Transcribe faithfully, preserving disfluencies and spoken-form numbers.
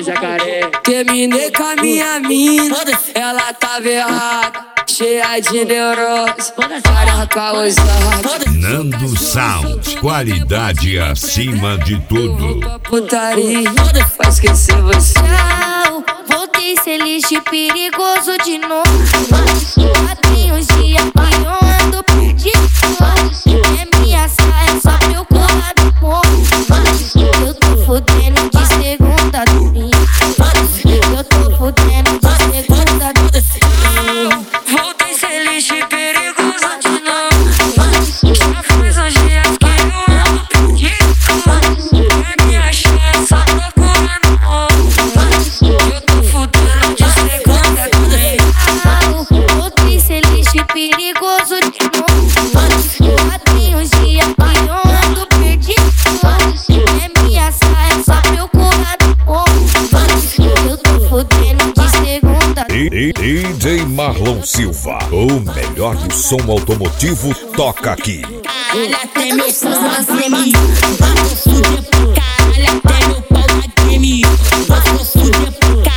jacaré. Terminei com a minha mina, ela tava errada, cheia de neurose, para causar. Nando Sound, qualidade acima de tudo. Putaria, pra esquecer você. Tchau, voltei ser lixo perigoso de novo. Já tem uns dias que eu ando perdido. É minha saia só pra eu colar do morro. Eu tô fudendo de segunda a domingo. Eu tô fudendo de segunda a domingo. Voltei ser lixo perigoso de novo. Já faz uns dias que eu ando perdido. É minha chance só procurando no morro. Eu tô fudendo de segunda a domingo. Voltei ser lixo perigoso de novo. Já tem uns dias que eu ando perdido. É minha saia só pra eu colar do morro. Eu tô fudendo de segunda. D J Marlon Silva, o melhor do som automotivo, toca aqui. Caralho, até meu pau na treme. Vou fuder pro caralho, até meu pau na treme. Vou fuder pro